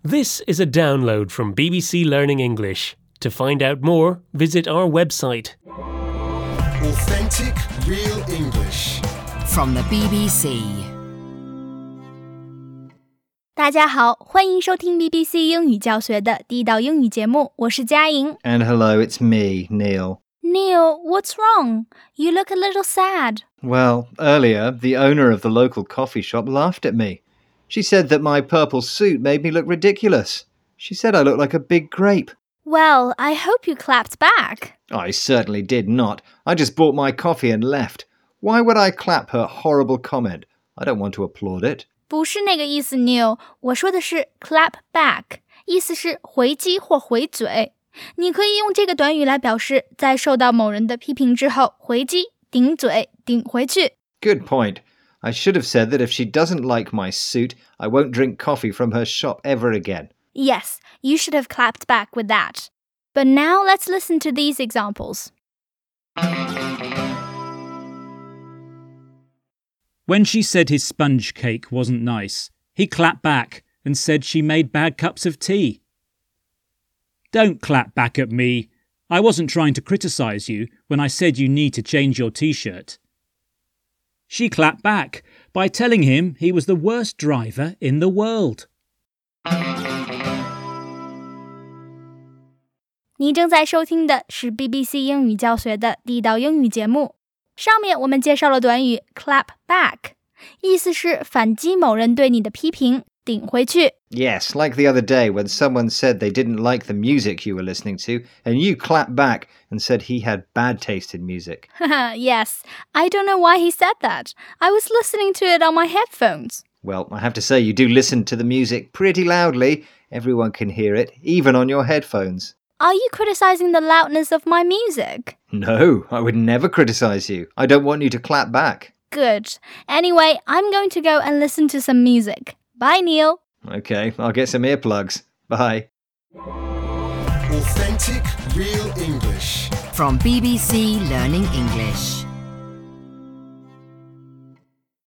This is a download from BBC Learning English. To find out more, visit our website. Authentic, real English. From the BBC. 大家好，欢迎收听 BBC 英语教学的地道英语节目，我是佳莹。 And hello, it's me, Neil. Neil, what's wrong? You look a little sad. Well, earlier, the owner of the local coffee shop laughed at me. She said that my purple suit made me look ridiculous. She said I looked like a big grape. Well, I hope you clapped back. I certainly did not. I just bought my coffee and left. Why would I clap her horrible comment? I don't want to applaud it. 不是那个意思 Neil， 我说的是 clap back， 意思是回击或回嘴。你可以用这个短语来表示在受到某人的批评之后回击，顶嘴，顶回去。 Good point. I should have said that if she doesn't like my suit, I won't drink coffee from her shop ever again. Yes, you should have clapped back with that. But now let's listen to these examples. When she said his sponge cake wasn't nice, he clapped back and said she made bad cups of tea. Don't clap back at me. I wasn't trying to criticize you when I said you need to change your t-shirt. She clapped back by telling him he was the worst driver in the world. 你正在收听的是 BBC 英语教学的地道英语节目。上面我们介绍了短语 clap back， 意思是反击某人对你的批评，顶回去。 Yes, like the other day when someone said they didn't like the music you were listening to, and you clapped back and said he had bad taste in music. Yes, I don't know why he said that. I was listening to it on my headphones. Well, I have to say you do listen to the music pretty loudly. Everyone can hear it, even on your headphones. Are you criticizing the loudness of my music? No, I would never criticize you. I don't want you to clap back. Good. Anyway, I'm going to go and listen to some music. Bye, Neil. Okay, I'll get some earplugs. Bye. Authentic, real English. From BBC Learning English.